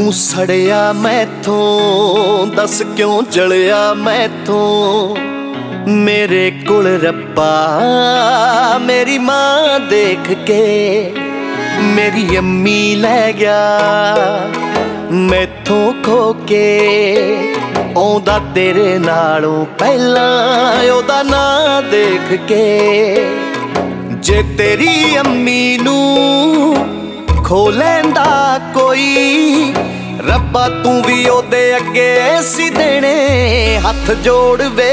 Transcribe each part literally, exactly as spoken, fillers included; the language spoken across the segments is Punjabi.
ਤੂੰ ਸੜਿਆ ਮੈਥੋਂ, ਦੱਸ ਕਿਉਂ ਜਲਿਆ ਮੈਥੋਂ। ਮੇਰੇ ਕੋਲ ਰੱਬਾ ਮੇਰੀ ਮਾਂ ਦੇਖ ਕੇ ਮੇਰੀ ਅੰਮੀ ਲੈ ਗਿਆ ਮੈਥੋਂ ਖੋ ਕੇ। ਆਉਂਦਾ ਤੇਰੇ ਨਾਲੋਂ ਪਹਿਲਾਂ ਉਹਦਾ ਨਾਂ ਦੇਖ ਕੇ। ਜੇ ਤੇਰੀ ਅੰਮੀ ਨੂੰ ਖੋ ਲੈਂਦਾ ਕੋਈ, ਰੱਬਾ ਤੂੰ ਵੀ ਉਹਦੇ ਅੱਗੇ ਸੀ ਦੇਣੇ ਹੱਥ ਜੋੜ ਵੇ।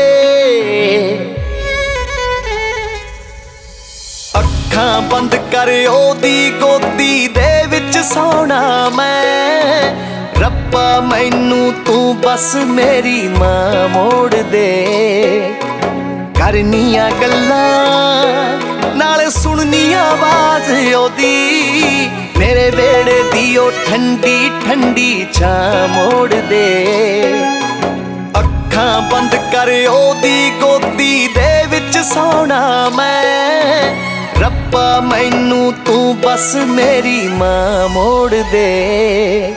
ਅੱਖਾਂ ਬੰਦ ਕਰ ਉਹਦੀ ਗੋਦੀ ਦੇ ਵਿੱਚ ਸੌਣਾ ਮੈਂ। ਰੱਬਾ ਮੈਨੂੰ ਤੂੰ ਬਸ ਮੇਰੀ ਮਾਂ ਮੋੜ ਦੇ। ਕਰਨੀਆਂ ਗੱਲਾਂ ਨਾਲੇ ਸੁਣਨੀ ਆਵਾਜ਼ ਉਹਦੀ, ਮੇਰੇ ਵੇੜੇ ਦੀ ਉਹ ਠੰਡੀ ਠੰਡੀ ਛਾਂ ਮੋੜ ਦੇ। ਅੱਖਾਂ ਬੰਦ ਕਰ ਉਹਦੀ ਗੋਦੀ ਦੇ ਵਿੱਚ ਸੌਣਾ ਮੈਂ। ਰੱਬਾ ਮੈਨੂੰ ਤੂੰ ਬਸ ਮੇਰੀ ਮਾਂ ਮੋੜ ਦੇ।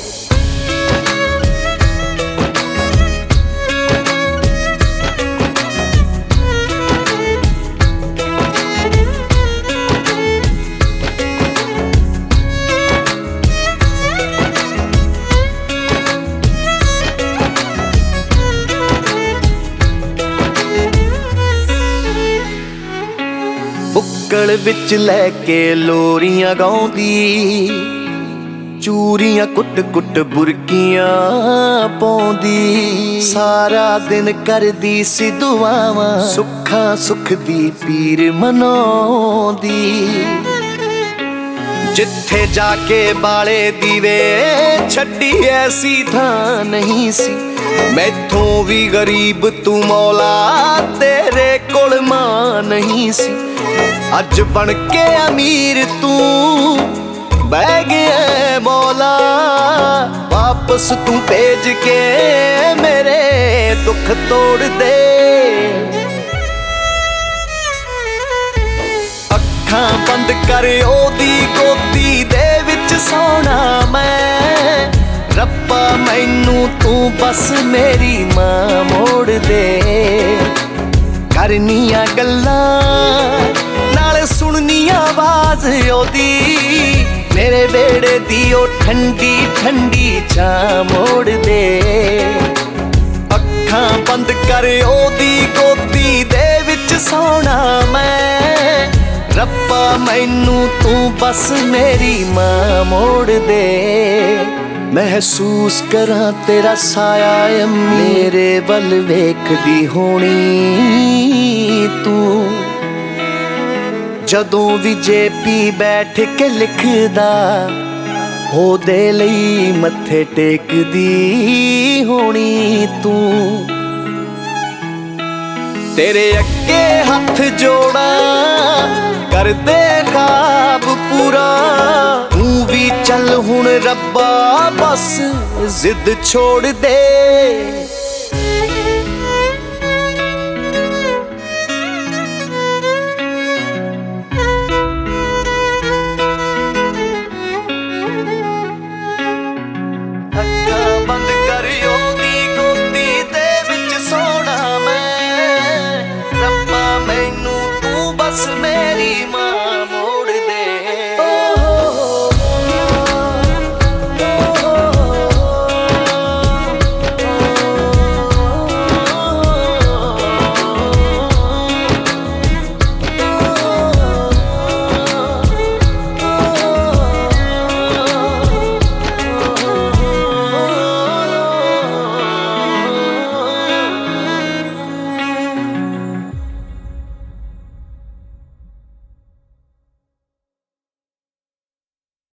ਬੁੱਕਲ ਵਿੱਚ ਲੈ ਕੇ ਲੋਰੀਆਂ ਗਾਉਂਦੀ, ਚੂਰੀਆਂ ਕੁੱਟ ਕੁੱਟ ਬੁਰਕੀਆਂ ਪਾਉਂਦੀ। ਸਾਰਾ ਦਿਨ ਕਰਦੀ ਸੀ ਦੁਆਵਾਂ, ਸੁੱਖਾਂ ਸੁੱਖ ਦੀ ਪੀਰ ਮਨਾਉਂਦੀ। ਜਿੱਥੇ ਜਾ ਕੇ ਬਾਲੇ ਦੀਵੇ ਛੱਡੀ ਐਸੀ ਥਾਂ ਨਹੀਂ ਸੀ। ਮੈਥੋਂ ਵੀ ਗਰੀਬ ਤੂੰ ਮੌਲਾ, ਤੇਰੇ ਕੋਲ ਮਾਂ ਨਹੀਂ ਸੀ। ਅੱਜ ਬਣ ਕੇ ਅਮੀਰ ਤੂੰ ਬਹਿ ਗਿਆ ਮੌਲਾ, ਵਾਪਸ ਤੂੰ ਭੇਜ ਕੇ ਮੇਰੇ ਦੁੱਖ ਤੋੜ ਦੇ। ਅੱਖਾਂ ਬੰਦ ਕਰ ਉਹਦੀ ਗੋਦੀ ਦੇ ਵਿੱਚ ਸੌਣਾ ਮੈਂ। ਰੱਬਾ ਮੈਨੂੰ ਤੂੰ ਬਸ ਮੇਰੀ ਮਾਂ ਮੋੜ ਦੇ। ਕਰਨੀਆਂ ਗੱਲਾਂ ਨਾਲੇ ਸੁਣਨੀ ਆਵਾਜ਼ ਉਹਦੀ, ਮੇਰੇ ਵੇੜੇ ਦੀ ਉਹ ਠੰਡੀ ਠੰਡੀ ਛਾਂ ਮੋੜ ਦੇ। ਅੱਖਾਂ ਬੰਦ ਕਰ ਉਹਦੀ ਗੋਦੀ ਦੇ ਵਿੱਚ ਸੌਣਾ ਮੈਂ। ਰੱਬਾ ਮੈਨੂੰ ਤੂੰ ਬਸ ਮੇਰੀ ਮਾਂ ਮੋੜ ਦੇ। ਮਹਿਸੂਸ ਕਰਾਂ ਤੇਰਾ ਸਾਇਆ ਮੇਰੇ ਵੱਲ ਵੇਖਦੀ ਹੋਣੀ ਤੂੰ। ਜਦੋਂ ਵੀ ਜੇਪੀ ਬੈਠ ਕੇ ਲਿਖਦਾ, ਉਹਦੇ ਲਈ ਮੱਥੇ ਟੇਕਦੀ ਹੋਣੀ ਤੂੰ। ਤੇਰੇ ਅੱਗੇ ਹੱਥ ਜੋੜਾਂ ਕਰਦੇ ਖਾਬ ਪੂਰਾ। ਤੂੰ ਵੀ ਚੱਲ ਹੁਣ ਰੱਬਾ ਬਸ ਜ਼ਿੱਦ ਛੋੜ ਦੇ।